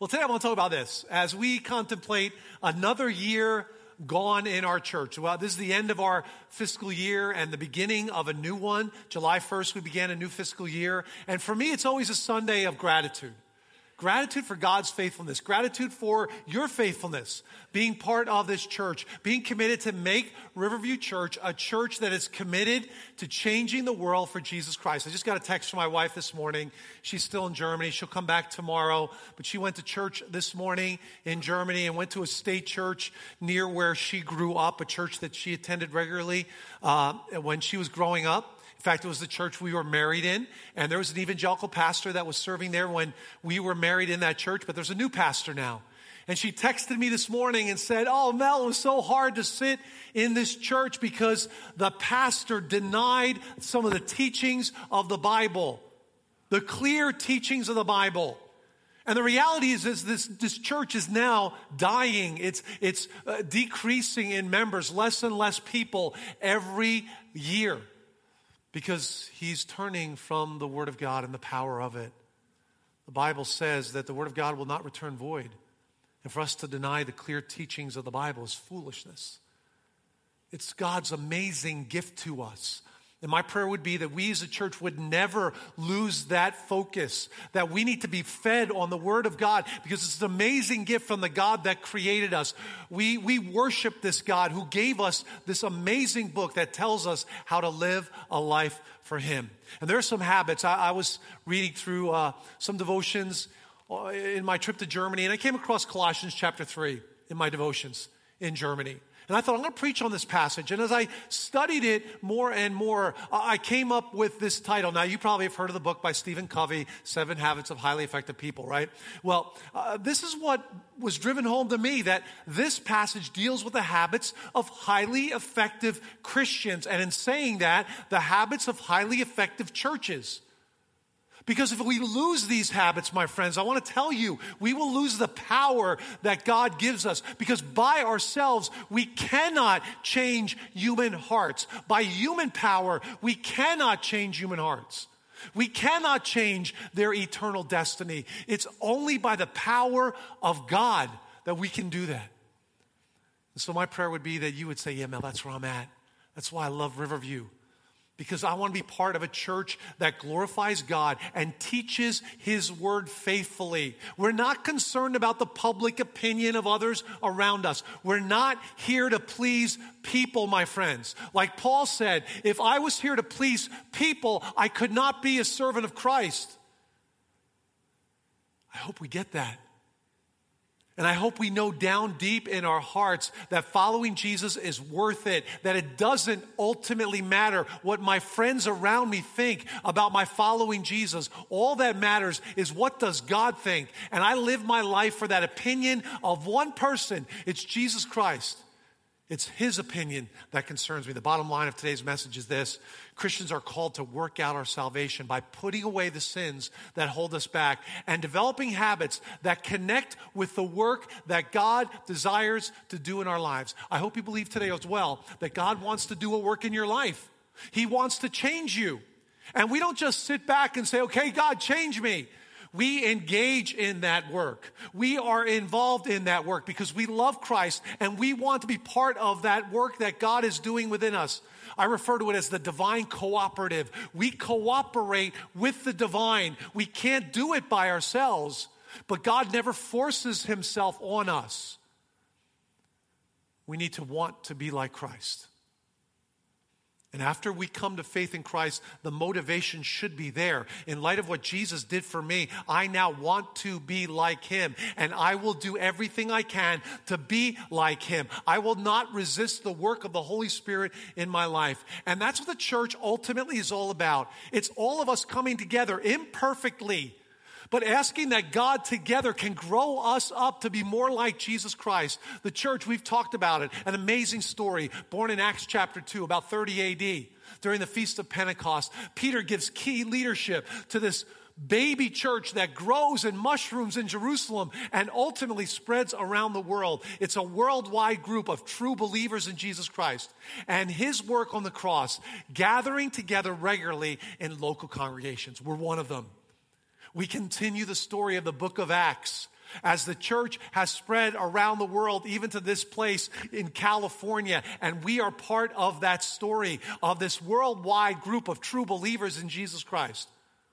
Well, today I want to talk about this. As we contemplate another year gone in our church. Well, this is the end of our fiscal year and the beginning of a new one. July 1st, we began a new fiscal year. And for me, it's always a Sunday of gratitude. Gratitude for God's faithfulness. Gratitude for your faithfulness. Being part of this church. Being committed to make Riverview Church a church that is committed to changing the world for Jesus Christ. I just got a text from my wife this morning. She's still in Germany. She'll come back tomorrow. But she went to church this morning in Germany and went to a state church near where she grew up, a church that she attended regularly when she was growing up. In fact, it was the church we were married in, and there was an evangelical pastor that was serving there when we were married in that church, but there's a new pastor now. And she texted me this morning and said, "Oh, Mel, it was so hard to sit in this church because the pastor denied some of the teachings of the Bible, the clear teachings of the Bible." And the reality is this church is now dying. It's decreasing in members, less and less people every year. Because he's turning from the Word of God and the power of it. The Bible says that the Word of God will not return void. And for us to deny the clear teachings of the Bible is foolishness. It's God's amazing gift to us. And my prayer would be that we as a church would never lose that focus, that we need to be fed on the Word of God because it's an amazing gift from the God that created us. We worship this God who gave us this amazing book that tells us how to live a life for Him. And there are some habits. I was reading through some devotions in my trip to Germany, and I came across Colossians chapter 3 in my devotions in Germany. And I thought, I'm going to preach on this passage. And as I studied it more and more, I came up with this title. Now, you probably have heard of the book by Stephen Covey, 7 Habits of Highly Effective People, right? Well, this is what was driven home to me, that this passage deals with the habits of highly effective Christians. And in saying that, the habits of highly effective churches. Because if we lose these habits, my friends, I want to tell you, we will lose the power that God gives us. Because by ourselves, we cannot change human hearts. By human power, we cannot change human hearts. We cannot change their eternal destiny. It's only by the power of God that we can do that. And so my prayer would be that you would say, yeah, Mel, that's where I'm at. That's why I love Riverview. Because I want to be part of a church that glorifies God and teaches His Word faithfully. We're not concerned about the public opinion of others around us. We're not here to please people, my friends. Like Paul said, if I was here to please people, I could not be a servant of Christ. I hope we get that. And I hope we know down deep in our hearts that following Jesus is worth it, that it doesn't ultimately matter what my friends around me think about my following Jesus. All that matters is what does God think? And I live my life for that opinion of one person. It's Jesus Christ. It's His opinion that concerns me. The bottom line of today's message is this. Christians are called to work out our salvation by putting away the sins that hold us back and developing habits that connect with the work that God desires to do in our lives. I hope you believe today as well that God wants to do a work in your life. He wants to change you. And we don't just sit back and say, okay, God, change me. We engage in that work. We are involved in that work because we love Christ and we want to be part of that work that God is doing within us. I refer to it as the divine cooperative. We cooperate with the divine. We can't do it by ourselves, but God never forces Himself on us. We need to want to be like Christ. And after we come to faith in Christ, the motivation should be there. In light of what Jesus did for me, I now want to be like Him. And I will do everything I can to be like Him. I will not resist the work of the Holy Spirit in my life. And that's what the church ultimately is all about. It's all of us coming together imperfectly, but asking that God together can grow us up to be more like Jesus Christ. The church, we've talked about it, an amazing story born in Acts chapter 2, about 30 AD, during the Feast of Pentecost. Peter gives key leadership to this baby church that grows and mushrooms in Jerusalem and ultimately spreads around the world. It's a worldwide group of true believers in Jesus Christ and His work on the cross, gathering together regularly in local congregations. We're one of them. We continue the story of the book of Acts as the church has spread around the world, even to this place in California. And we are part of that story of this worldwide group of true believers in Jesus Christ.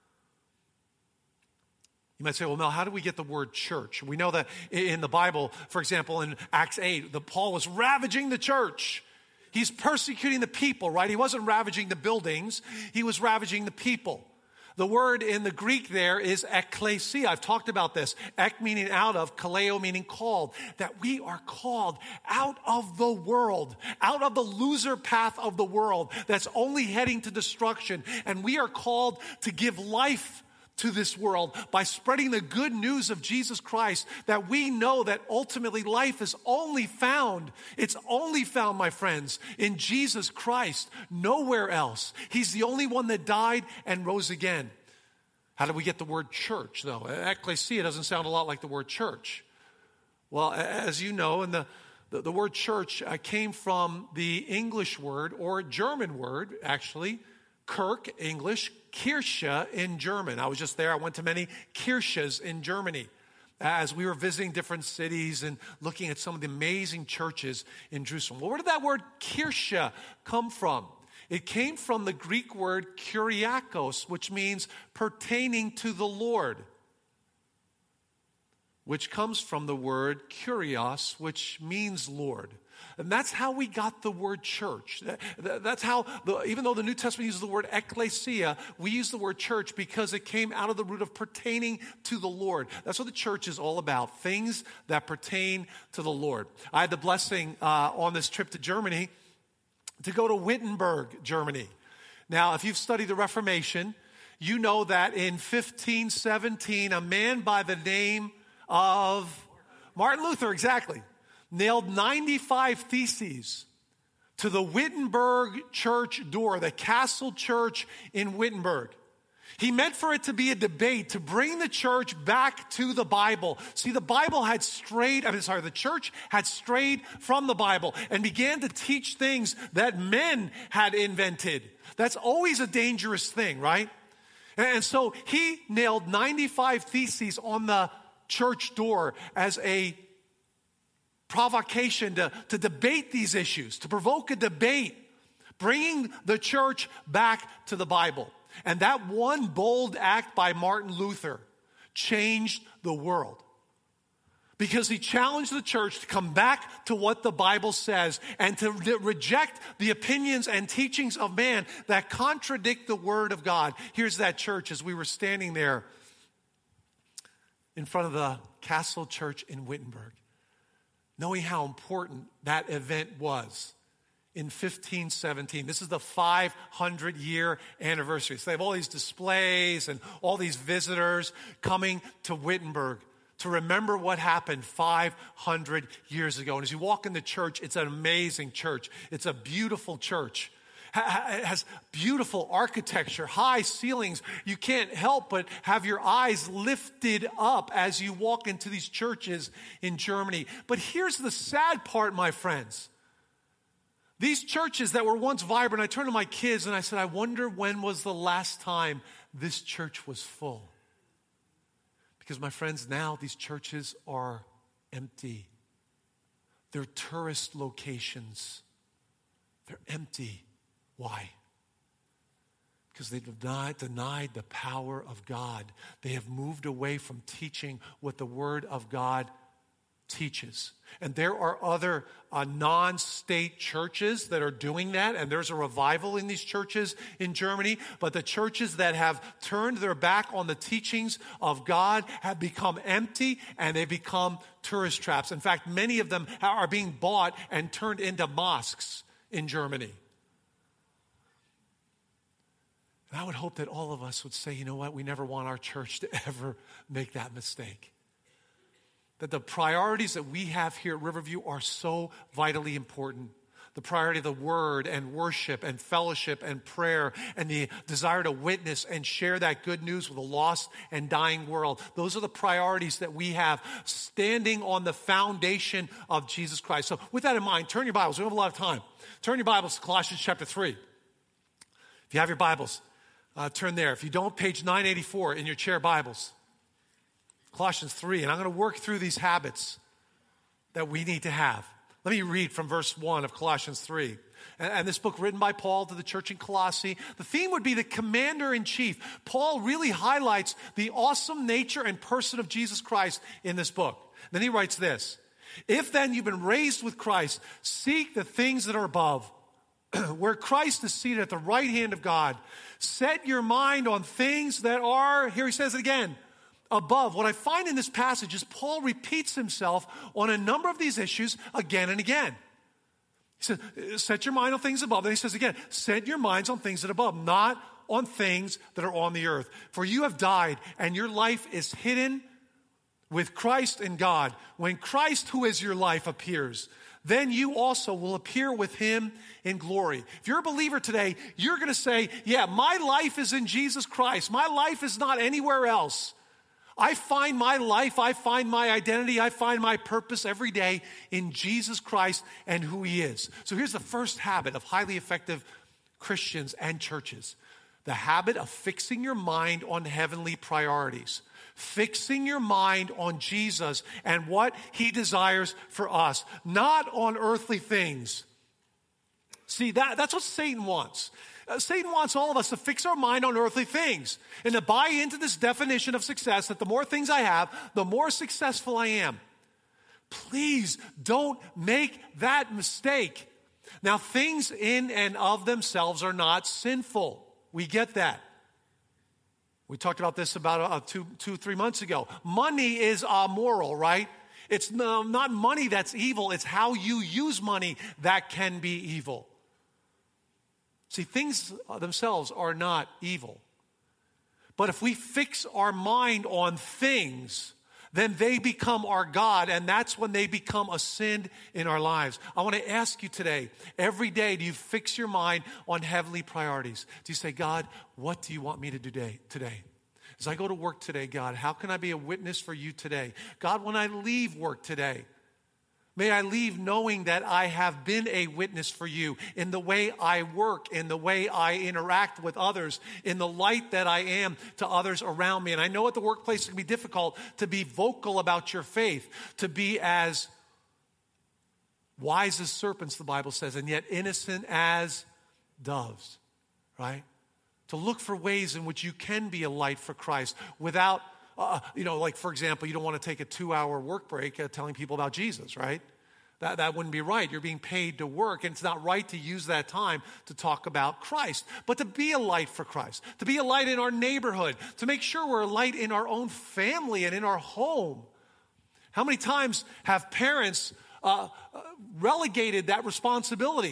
You might say, well, Mel, how do we get the word church? We know that in the Bible, for example, in Acts 8, Paul was ravaging the church. He's persecuting the people, right? He wasn't ravaging the buildings. He was ravaging the people. The word in the Greek there is ekklesia. I've talked about this. Ek meaning out of, kaleo meaning called. That we are called out of the world, out of the loser path of the world that's only heading to destruction. And we are called to give life to this world by spreading the good news of Jesus Christ, that we know that ultimately life is only found, it's only found, my friends, in Jesus Christ, nowhere else. He's the only one that died and rose again. How do we get the word church, though? Ekklesia doesn't sound a lot like the word church. Well, as you know, and the word church came from the English word, or German word, actually, Kirk, English, Kirche in German. I was just there. I went to many Kirches in Germany as we were visiting different cities and looking at some of the amazing churches in Jerusalem. Well, where did that word Kirche come from? It came from the Greek word kuriakos, which means pertaining to the Lord, which comes from the word kurios, which means Lord. And that's how we got the word church. That's how, even though the New Testament uses the word ekklesia, we use the word church because it came out of the root of pertaining to the Lord. That's what the church is all about, things that pertain to the Lord. I had the blessing on this trip to Germany to go to Wittenberg, Germany. Now, if you've studied the Reformation, you know that in 1517, a man by the name of Martin Luther, exactly, nailed 95 theses to the Wittenberg church door, the castle church in Wittenberg. He meant for it to be a debate, to bring the church back to the Bible. See, the church had strayed from the Bible and began to teach things that men had invented. That's always a dangerous thing, right? And so he nailed 95 theses on the church door as a provocation to debate these issues, to provoke a debate, bringing the church back to the Bible. And that one bold act by Martin Luther changed the world, because he challenged the church to come back to what the Bible says and to reject the opinions and teachings of man that contradict the Word of God. Here's that church as we were standing there in front of the Castle Church in Wittenberg, knowing how important that event was in 1517. This is the 500-year anniversary. So they have all these displays and all these visitors coming to Wittenberg to remember what happened 500 years ago. And as you walk in the church, it's an amazing church. It's a beautiful church. It has beautiful architecture, high ceilings. You can't help but have your eyes lifted up as you walk into these churches in Germany. But here's the sad part, my friends. These churches that were once vibrant, I turned to my kids and I said, I wonder when was the last time this church was full? Because, my friends, now these churches are empty. They're tourist locations. They're empty. Why? Because they've denied the power of God. They have moved away from teaching what the Word of God teaches. And there are other non-state churches that are doing that, and there's a revival in these churches in Germany. But the churches that have turned their back on the teachings of God have become empty, and they become tourist traps. In fact, many of them are being bought and turned into mosques in Germany. And I would hope that all of us would say, you know what, we never want our church to ever make that mistake. That the priorities that we have here at Riverview are so vitally important. The priority of the Word and worship and fellowship and prayer and the desire to witness and share that good news with a lost and dying world. Those are the priorities that we have standing on the foundation of Jesus Christ. So with that in mind, turn your Bibles. We don't have a lot of time. Turn your Bibles to Colossians chapter 3. If you have your Bibles, turn there. If you don't, page 984 in your chair Bibles. Colossians 3, and I'm going to work through these habits that we need to have. Let me read from verse 1 of Colossians 3. And this book written by Paul to the church in Colossae. The theme would be the commander-in-chief. Paul really highlights the awesome nature and person of Jesus Christ in this book. Then he writes this: if then you've been raised with Christ, seek the things that are above, where Christ is seated at the right hand of God. Set your mind on things that are, here he says it again, above. What I find in this passage is Paul repeats himself on a number of these issues again and again. He says, set your mind on things above. And he says again, set your minds on things that are above, not on things that are on the earth. For you have died, and your life is hidden with Christ in God. When Christ, who is your life, appears, then you also will appear with him in glory. If you're a believer today, you're going to say, yeah, my life is in Jesus Christ. My life is not anywhere else. I find my life, I find my identity, I find my purpose every day in Jesus Christ and who he is. So here's the first habit of highly effective Christians and churches: the habit of fixing your mind on heavenly priorities. Fixing your mind on Jesus and what he desires for us, not on earthly things. See, that's what Satan wants. Satan wants all of us to fix our mind on earthly things and to buy into this definition of success that the more things I have, the more successful I am. Please don't make that mistake. Now, things in and of themselves are not sinful. We get that. We talked about this about 3 months ago. Money is amoral, right? It's not money that's evil. It's how you use money that can be evil. See, things themselves are not evil. But if we fix our mind on things, then they become our God, and that's when they become a sin in our lives. I want to ask you today, every day, do you fix your mind on heavenly priorities? Do you say, God, what do you want me to do today? As I go to work today, God, how can I be a witness for you today? God, when I leave work today, may I leave knowing that I have been a witness for you in the way I work, in the way I interact with others, in the light that I am to others around me. And I know at the workplace it can be difficult to be vocal about your faith, to be as wise as serpents, the Bible says, and yet innocent as doves, right? To look for ways in which you can be a light for Christ without, like for example, you don't want to take a 2-hour work break telling people about Jesus, right? That wouldn't be right. You're being paid to work, and it's not right to use that time to talk about Christ. But to be a light for Christ, to be a light in our neighborhood, to make sure we're a light in our own family and in our home. How many times have parents relegated that responsibility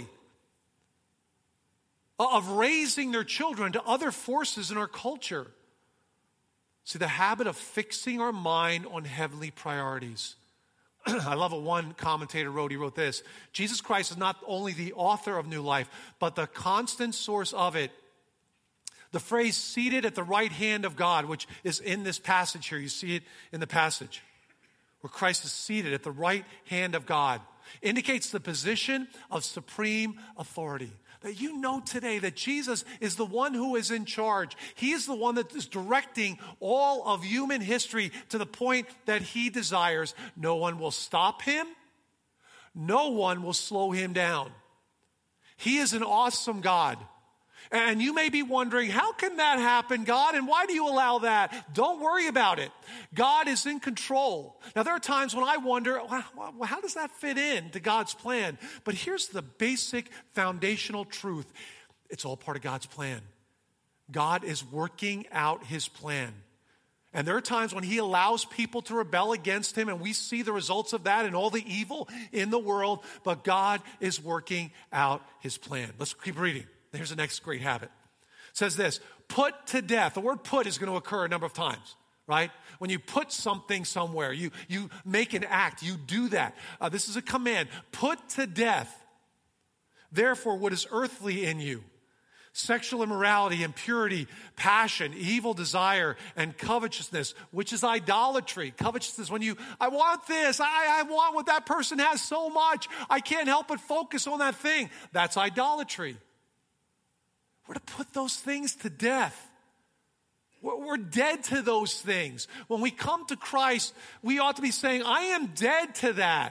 of raising their children to other forces in our culture? See, the habit of fixing our mind on heavenly priorities. I love what one commentator wrote. He wrote this: Jesus Christ is not only the author of new life, but the constant source of it. The phrase seated at the right hand of God, which is in this passage here, you see it in the passage, where Christ is seated at the right hand of God, indicates the position of supreme authority. That you know today that Jesus is the one who is in charge. He is the one that is directing all of human history to the point that he desires. No one will stop him. No one will slow him down. He is an awesome God. And you may be wondering, how can that happen, God? And why do you allow that? Don't worry about it. God is in control. Now, there are times when I wonder, well, how does that fit in to God's plan? But here's the basic foundational truth. It's all part of God's plan. God is working out his plan. And there are times when he allows people to rebel against him, and we see the results of that and all the evil in the world, but God is working out his plan. Let's keep reading. Here's the next great habit. It says this: put to death. The word put is going to occur a number of times, right? When you put something somewhere, you make an act, you do that. This is a command. Put to death, therefore, what is earthly in you: sexual immorality, impurity, passion, evil desire, and covetousness, which is idolatry. Covetousness, when I want this, I want what that person has so much, I can't help but focus on that thing. That's idolatry. We're to put those things to death. We're dead to those things. When we come to Christ, we ought to be saying, I am dead to that.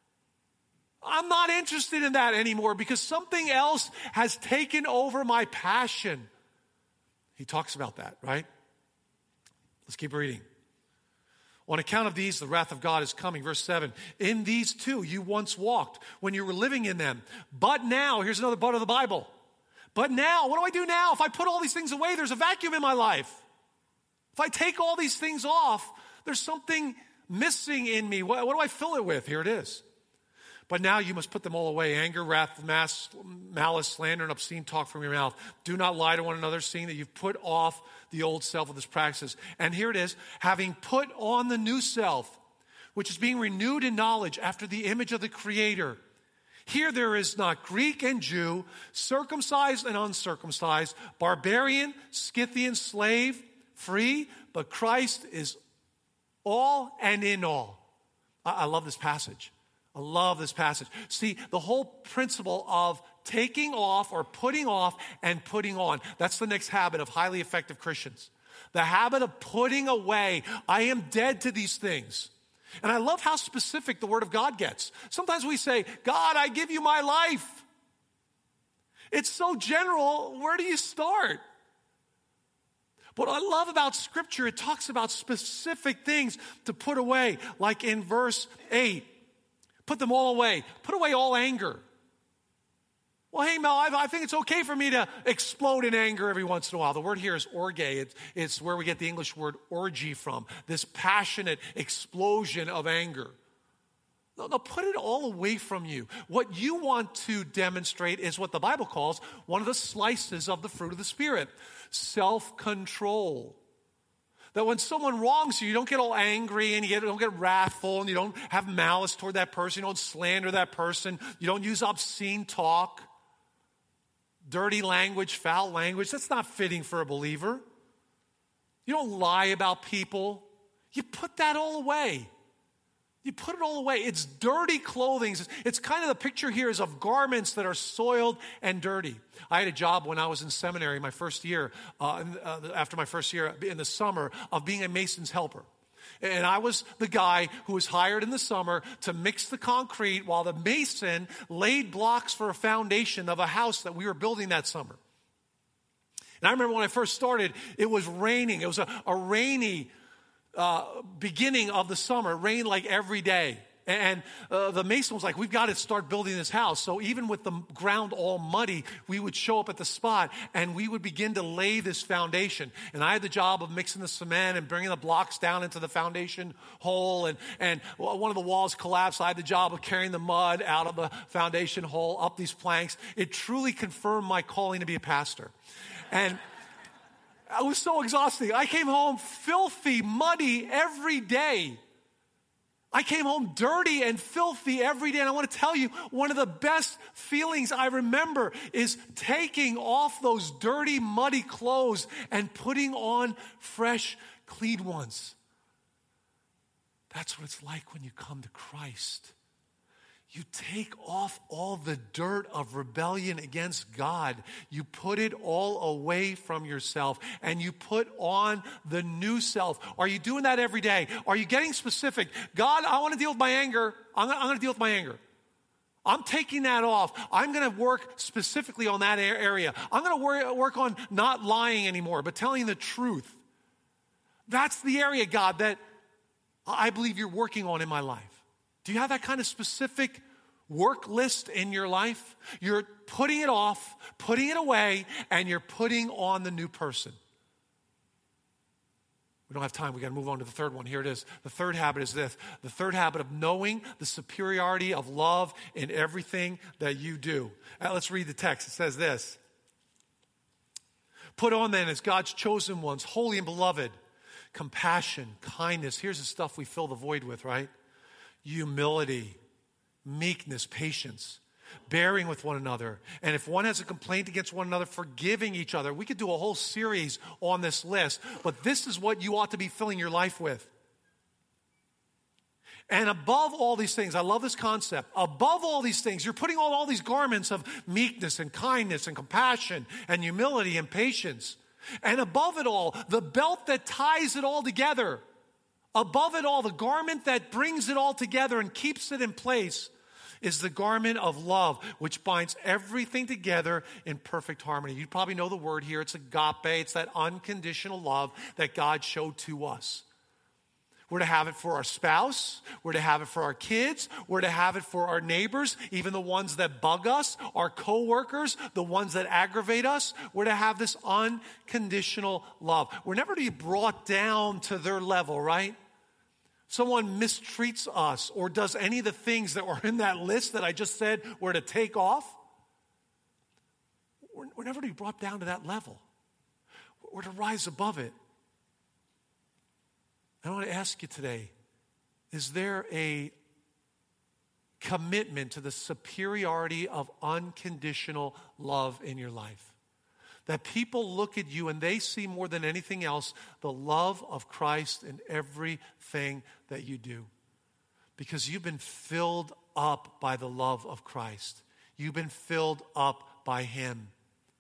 I'm not interested in that anymore because something else has taken over my passion. He talks about that, right? Let's keep reading. On account of these, the wrath of God is coming. Verse 7, in these too you once walked when you were living in them. But now, here's another but of the Bible. But now, what do I do now? If I put all these things away, there's a vacuum in my life. If I take all these things off, there's something missing in me. What do I fill it with? Here it is. But now you must put them all away. Anger, wrath, malice, slander, and obscene talk from your mouth. Do not lie to one another, seeing that you've put off the old self with its practices. And here it is, having put on the new self, which is being renewed in knowledge after the image of the Creator. Here there is not Greek and Jew, circumcised and uncircumcised, barbarian, Scythian, slave, free, but Christ is all and in all. I love this passage. I love this passage. See, the whole principle of taking off or putting off and putting on, that's the next habit of highly effective Christians. The habit of putting away. I am dead to these things. And I love how specific the Word of God gets. Sometimes we say, God, I give you my life. It's so general, where do you start? What I love about Scripture, it talks about specific things to put away. Like in verse 8, put them all away. Put away all anger. Well, hey, Mel, I think it's okay for me to explode in anger every once in a while. The word here is orge. It's where we get the English word orgy from. This passionate explosion of anger. No, put it all away from you. What you want to demonstrate is what the Bible calls one of the slices of the fruit of the Spirit. Self-control. That when someone wrongs you, you don't get all angry and you don't get wrathful and you don't have malice toward that person. You don't slander that person. You don't use obscene talk, dirty language, foul language. That's not fitting for a believer. You don't lie about people. You put that all away. You put it all away. It's dirty clothing. It's kind of the picture here is of garments that are soiled and dirty. I had a job when I was in seminary, my first year, after my first year in the summer, of being a mason's helper. And I was the guy who was hired in the summer to mix the concrete while the mason laid blocks for a foundation of a house that we were building that summer. And I remember when I first started, it was raining. It was a rainy beginning of the summer. It rained like every day. And the mason was like, we've got to start building this house. So even with the ground all muddy, we would show up at the spot and we would begin to lay this foundation. And I had the job of mixing the cement and bringing the blocks down into the foundation hole. And one of the walls collapsed. I had the job of carrying the mud out of the foundation hole up these planks. It truly confirmed my calling to be a pastor. And I was so exhausting. I came home filthy, muddy every day. I came home dirty and filthy every day. And I want to tell you, one of the best feelings I remember is taking off those dirty, muddy clothes and putting on fresh, clean ones. That's what it's like when you come to Christ. You take off all the dirt of rebellion against God. You put it all away from yourself and you put on the new self. Are you doing that every day? Are you getting specific? God, I want to deal with my anger. I'm going to deal with my anger. I'm taking that off. I'm going to work specifically on that area. I'm going to work on not lying anymore, but telling the truth. That's the area, God, that I believe you're working on in my life. Do you have that kind of specific work list in your life? You're putting it off, putting it away, and you're putting on the new person. We don't have time. We got to move on to the third one. Here it is. The third habit is this. The third habit of knowing the superiority of love in everything that you do. Let's read the text. It says this. Put on then as God's chosen ones, holy and beloved, compassion, kindness. Here's the stuff we fill the void with, right? Humility, meekness, patience, bearing with one another. And if one has a complaint against one another, forgiving each other. We could do a whole series on this list, but this is what you ought to be filling your life with. And above all these things, I love this concept. Above all these things, you're putting on all these garments of meekness and kindness and compassion and humility and patience. And above it all, the belt that ties it all together. Above it all, the garment that brings it all together and keeps it in place is the garment of love, which binds everything together in perfect harmony. You probably know the word here. It's agape. It's that unconditional love that God showed to us. We're to have it for our spouse. We're to have it for our kids. We're to have it for our neighbors, even the ones that bug us, our coworkers, the ones that aggravate us. We're to have this unconditional love. We're never to be brought down to their level, right? Someone mistreats us or does any of the things that were in that list that I just said we're to take off. We're never to be brought down to that level. We're to rise above it. I want to ask you today, is there a commitment to the superiority of unconditional love in your life? That people look at you and they see more than anything else the love of Christ in everything that you do. Because you've been filled up by the love of Christ. You've been filled up by Him.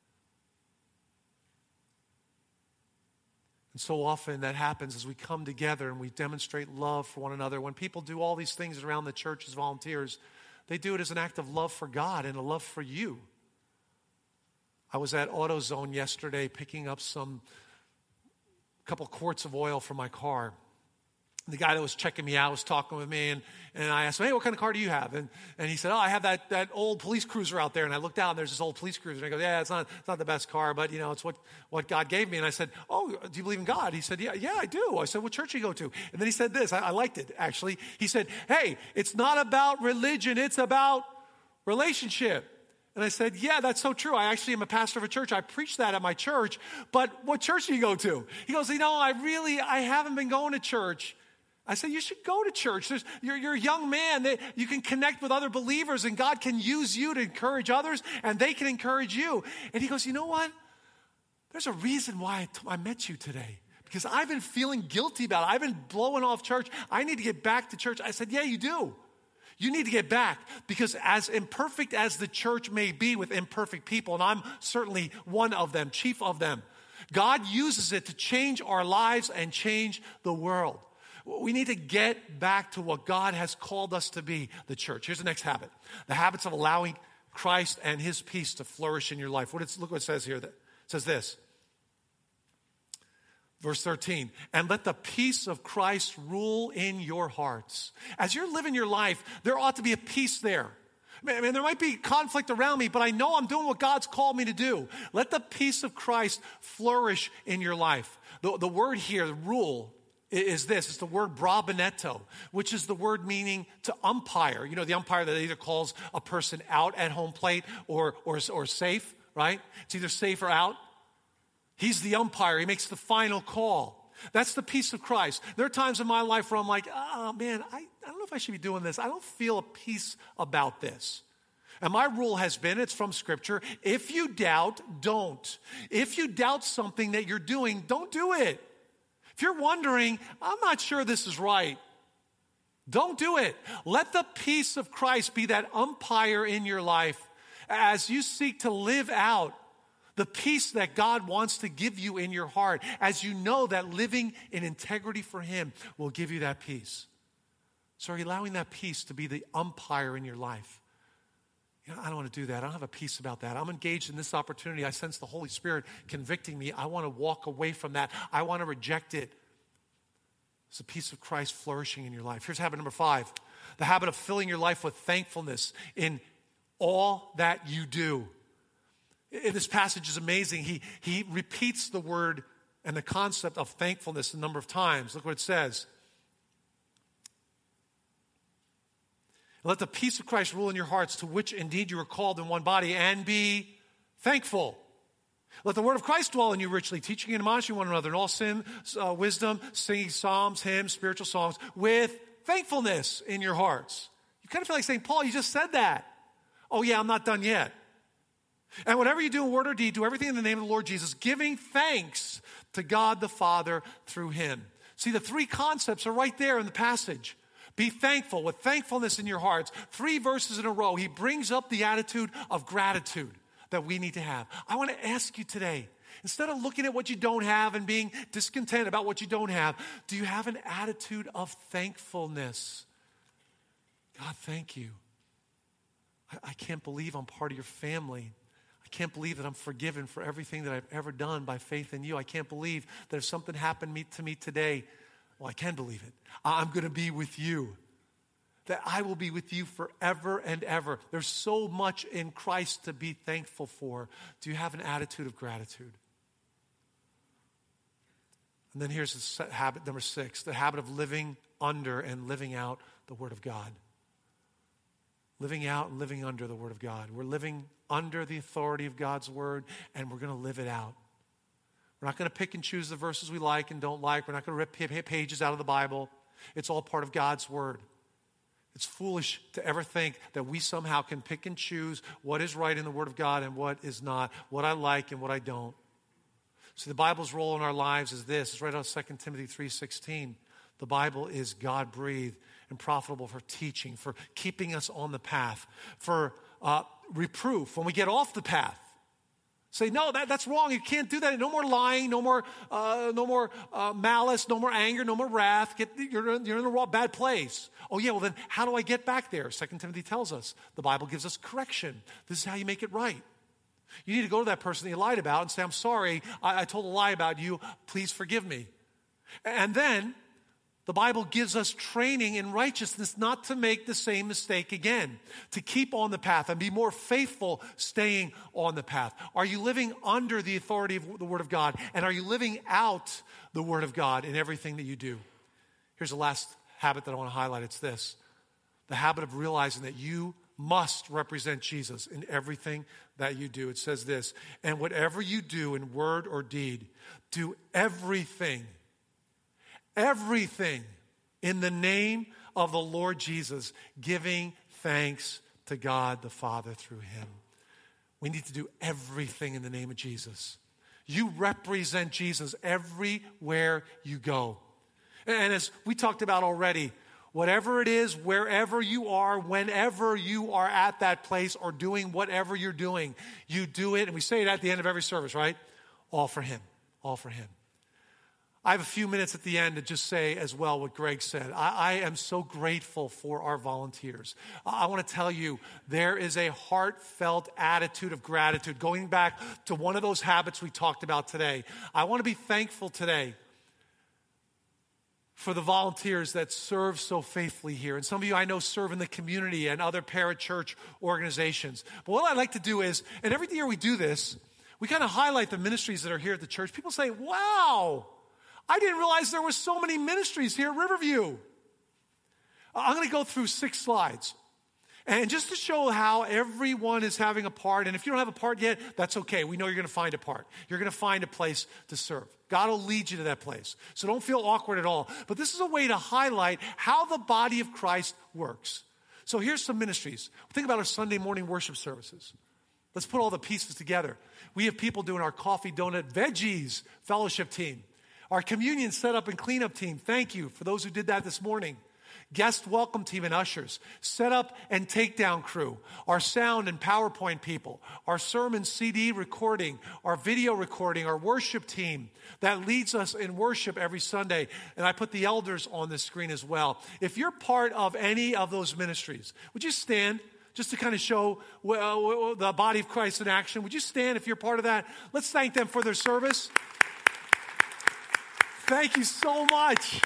And so often that happens as we come together and we demonstrate love for one another. When people do all these things around the church as volunteers, they do it as an act of love for God and a love for you. I was at AutoZone yesterday picking up a couple quarts of oil for my car. The guy that was checking me out was talking with me, and I asked him, hey, what kind of car do you have? And he said, I have that old police cruiser out there. And I looked out, and there's this old police cruiser. And I go, yeah, it's not the best car, but, it's what God gave me. And I said, oh, do you believe in God? He said, yeah, I do. I said, what church do you go to? And then he said this. I liked it, actually. He said, hey, it's not about religion. It's about relationship. And I said, yeah, that's so true. I actually am a pastor of a church. I preach that at my church. But what church do you go to? He goes, I haven't been going to church. I said, you should go to church. You're a young man. You can connect with other believers, and God can use you to encourage others, and they can encourage you. And he goes, you know what? There's a reason why I met you today. Because I've been feeling guilty about it. I've been blowing off church. I need to get back to church. I said, yeah, you do. You need to get back, because as imperfect as the church may be with imperfect people, and I'm certainly one of them, chief of them, God uses it to change our lives and change the world. We need to get back to what God has called us to be, the church. Here's the next habit. The habits of allowing Christ and His peace to flourish in your life. Look what it says here. It says this. Verse 13, and let the peace of Christ rule in your hearts. As you're living your life, there ought to be a peace there. I mean, there might be conflict around me, but I know I'm doing what God's called me to do. Let the peace of Christ flourish in your life. The word here, rule, is this. It's the word brabanetto, which is the word meaning to umpire. You know, the umpire that either calls a person out at home plate or safe, right? It's either safe or out. He's the umpire. He makes the final call. That's the peace of Christ. There are times in my life where I'm like, oh man, I don't know if I should be doing this. I don't feel a peace about this. And my rule has been, it's from Scripture, if you doubt, don't. If you doubt something that you're doing, don't do it. If you're wondering, I'm not sure this is right, don't do it. Let the peace of Christ be that umpire in your life as you seek to live out the peace that God wants to give you in your heart, as you know that living in integrity for Him will give you that peace. So are you allowing that peace to be the umpire in your life? I don't want to do that. I don't have a peace about that. I'm engaged in this opportunity. I sense the Holy Spirit convicting me. I want to walk away from that. I want to reject it. It's the peace of Christ flourishing in your life. Here's habit number 5. The habit of filling your life with thankfulness in all that you do. This passage is amazing. He repeats the word and the concept of thankfulness a number of times. Look what it says. Let the peace of Christ rule in your hearts, to which indeed you are called in one body, and be thankful. Let the word of Christ dwell in you richly, teaching and admonishing one another in all sin, wisdom, singing psalms, hymns, spiritual songs, with thankfulness in your hearts. You kind of feel like saying, Paul, you just said that. Oh yeah, I'm not done yet. And whatever you do in word or deed, do everything in the name of the Lord Jesus, giving thanks to God the Father through Him. See, the 3 concepts are right there in the passage. Be thankful with thankfulness in your hearts. 3 verses in a row, he brings up the attitude of gratitude that we need to have. I want to ask you today, Instead of looking at what you don't have and being discontent about what you don't have, do you have an attitude of thankfulness? God, thank you. I can't believe I'm part of your family. I can't believe that I'm forgiven for everything that I've ever done by faith in you. I can't believe that if something happened to me today, well, I can believe it. I'm going to be with you. That I will be with you forever and ever. There's so much in Christ to be thankful for. Do you have an attitude of gratitude? And then here's habit number 6, the habit of living under and living out the Word of God. Living out and living under the Word of God. We're living under the authority of God's Word, and we're going to live it out. We're not going to pick and choose the verses we like and don't like. We're not going to rip pages out of the Bible. It's all part of God's Word. It's foolish to ever think that we somehow can pick and choose what is right in the Word of God and what is not, what I like and what I don't. So the Bible's role in our lives is this. It's right out of 2 Timothy 3:16. The Bible is God-breathed and profitable for teaching, for keeping us on the path, for reproof when we get off the path. Say, no, that's wrong. You can't do that. No more lying, no more malice, no more anger, no more wrath. You're in the wrong, bad place. Oh, yeah, well then how do I get back there? 2 Timothy tells us. The Bible gives us correction. This is how you make it right. You need to go to that person that you lied about and say, I'm sorry, I told a lie about you. Please forgive me. And then the Bible gives us training in righteousness not to make the same mistake again, to keep on the path and be more faithful staying on the path. Are you living under the authority of the Word of God? And are you living out the Word of God in everything that you do? Here's the last habit that I want to highlight. It's this: the habit of realizing that you must represent Jesus in everything that you do. It says this, and whatever you do in word or deed, do everything in the name of the Lord Jesus, giving thanks to God the Father through him. We need to do everything in the name of Jesus. You represent Jesus everywhere you go. And as we talked about already, whatever it is, wherever you are, whenever you are at that place or doing whatever you're doing, you do it. And we say it at the end of every service, right? All for him. All for him. I have a few minutes at the end to just say as well what Greg said. I am so grateful for our volunteers. I want to tell you, there is a heartfelt attitude of gratitude. Going back to one of those habits we talked about today, I want to be thankful today for the volunteers that serve so faithfully here. And some of you I know serve in the community and other parachurch organizations. But what I'd like to do is, and every year we do this, we kind of highlight the ministries that are here at the church. People say, wow, I didn't realize there were so many ministries here at Riverview. I'm going to go through 6 slides. And just to show how everyone is having a part, and if you don't have a part yet, that's okay. We know you're going to find a part. You're going to find a place to serve. God will lead you to that place. So don't feel awkward at all. But this is a way to highlight how the body of Christ works. So here's some ministries. Think about our Sunday morning worship services. Let's put all the pieces together. We have people doing our coffee, donut, veggies fellowship team. Our communion setup and cleanup team. Thank you for those who did that this morning. Guest welcome team and ushers, setup and takedown crew, our sound and PowerPoint people, our sermon CD recording, our video recording, our worship team that leads us in worship every Sunday. And I put the elders on the screen as well. If you're part of any of those ministries, would you stand just to kind of show the body of Christ in action? Would you stand if you're part of that? Let's thank them for their service. Thank you so much.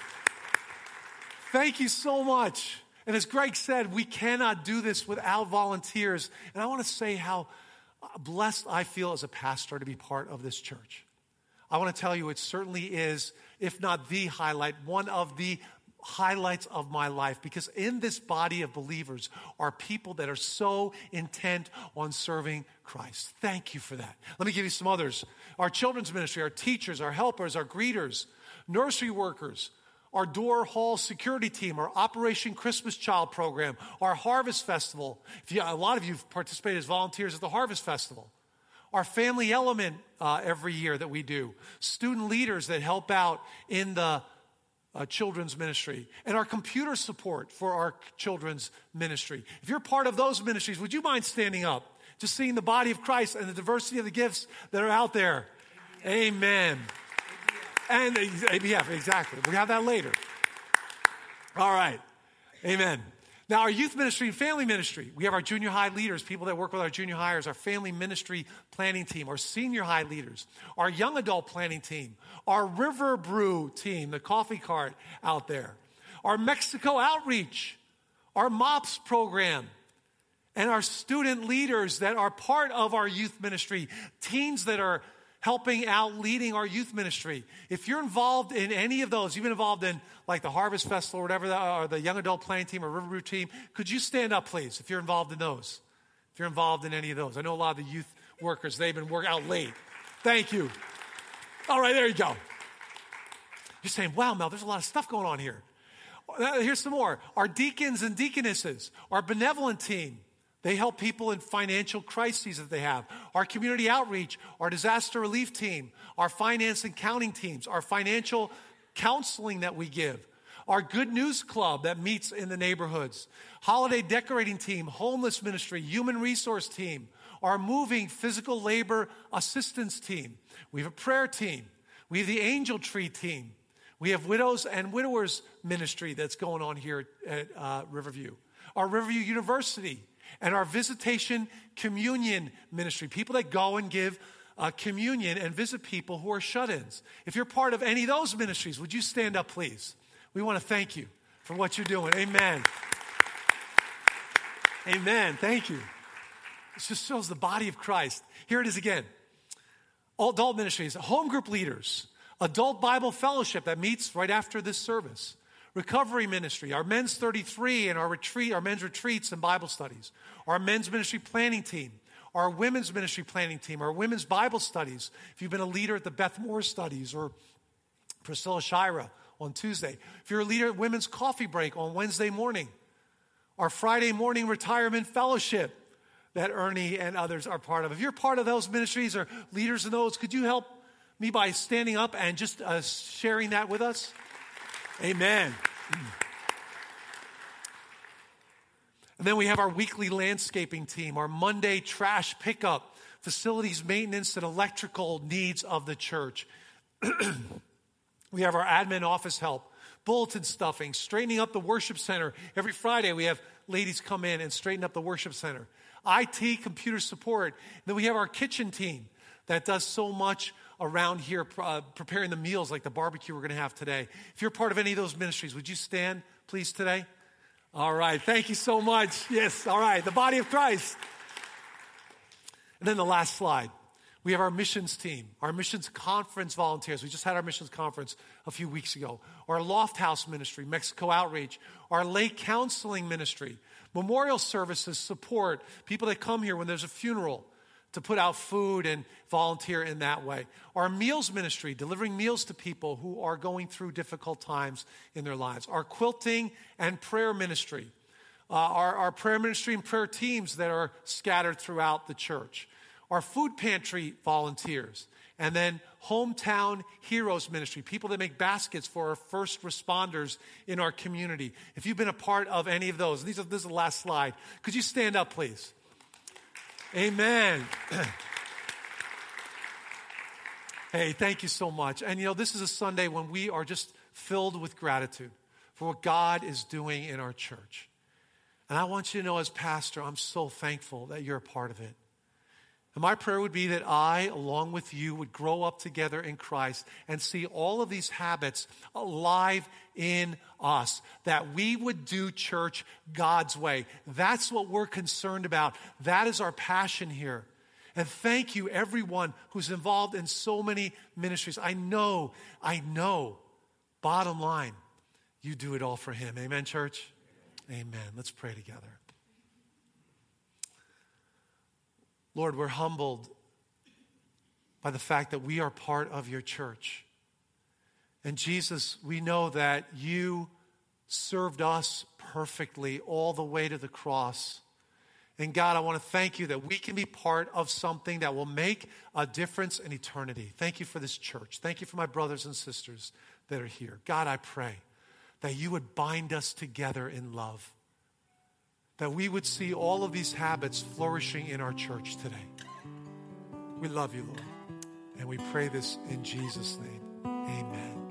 Thank you so much. And as Greg said, we cannot do this without volunteers. And I want to say how blessed I feel as a pastor to be part of this church. I want to tell you it certainly is, if not the highlight, one of the highlights of my life, because in this body of believers are people that are so intent on serving Christ. Thank you for that. Let me give you some others. Our children's ministry, our teachers, our helpers, our greeters, nursery workers, our door hall security team, our Operation Christmas Child program, our Harvest Festival. A lot of you have participated as volunteers at the Harvest Festival. Our family element every year that we do. Student leaders that help out in the children's ministry. And our computer support for our children's ministry. If you're part of those ministries, would you mind standing up? Just seeing the body of Christ and the diversity of the gifts that are out there. Amen. And ABF, exactly. We'll have that later. All right. Amen. Now, our youth ministry and family ministry, we have our junior high leaders, people that work with our junior hires, our family ministry planning team, our senior high leaders, our young adult planning team, our River Brew team, the coffee cart out there, our Mexico outreach, our MOPS program, and our student leaders that are part of our youth ministry, teens that are helping out leading our youth ministry. If you're involved in any of those, you've been involved in like the Harvest Festival or whatever, or the young adult planning team or River Brew team, could you stand up, please, if you're involved in those? If you're involved in any of those. I know a lot of the youth workers, they've been working out late. Thank you. All right, there you go. You're saying, wow, Mel, there's a lot of stuff going on here. Here's some more. Our deacons and deaconesses, our benevolent team, they help people in financial crises that they have. Our community outreach, our disaster relief team, our finance and accounting teams, our financial counseling that we give, our Good News Club that meets in the neighborhoods, holiday decorating team, homeless ministry, human resource team, our moving physical labor assistance team. We have a prayer team. We have the Angel Tree team. We have widows and widowers ministry that's going on here at Riverview. Our Riverview University and our visitation communion ministry, people that go and give communion and visit people who are shut-ins. If you're part of any of those ministries, would you stand up, please? We want to thank you for what you're doing. Amen. Amen. Thank you. This just shows the body of Christ. Here it is again. All adult ministries, home group leaders, adult Bible fellowship that meets right after this service, recovery ministry, our men's 33 and our men's retreats and Bible studies, our men's ministry planning team, our women's ministry planning team, our women's Bible studies. If you've been a leader at the Beth Moore studies or Priscilla Shira on Tuesday, if you're a leader at Women's Coffee Break on Wednesday morning, our Friday morning retirement fellowship that Ernie and others are part of. If you're part of those ministries or leaders in those, could you help me by standing up and just sharing that with us? Amen. And then we have our weekly landscaping team, our Monday trash pickup, facilities maintenance and electrical needs of the church. We have our admin office help, bulletin stuffing, straightening up the worship center. Every Friday we have ladies come in and straighten up the worship center. IT, computer support. Then we have our kitchen team that does so much around here, preparing the meals like the barbecue we're going to have today. If you're part of any of those ministries, would you stand, please, today? All right. Thank you so much. Yes. All right. The body of Christ. And then the last slide. We have our missions team, our missions conference volunteers. We just had our missions conference a few weeks ago. Our Loft House ministry, Mexico Outreach, our lake counseling ministry, memorial services support people that come here when there's a funeral to put out food and volunteer in that way. Our meals ministry, delivering meals to people who are going through difficult times in their lives. Our quilting and prayer ministry. Our prayer ministry and prayer teams that are scattered throughout the church. Our food pantry volunteers. And then Hometown Heroes Ministry, people that make baskets for our first responders in our community. If you've been a part of any of those, this is the last slide. Could you stand up, please? Amen. Hey, thank you so much. And this is a Sunday when we are just filled with gratitude for what God is doing in our church. And I want you to know, as pastor, I'm so thankful that you're a part of it. And my prayer would be that I, along with you, would grow up together in Christ and see all of these habits alive in us, that we would do church God's way. That's what we're concerned about. That is our passion here. And thank you, everyone who's involved in so many ministries. I know, bottom line, you do it all for Him. Amen, church? Amen. Let's pray together. Lord, we're humbled by the fact that we are part of your church. And Jesus, we know that you served us perfectly all the way to the cross. And God, I want to thank you that we can be part of something that will make a difference in eternity. Thank you for this church. Thank you for my brothers and sisters that are here. God, I pray that you would bind us together in love. That we would see all of these habits flourishing in our church today. We love you, Lord. And we pray this in Jesus' name. Amen.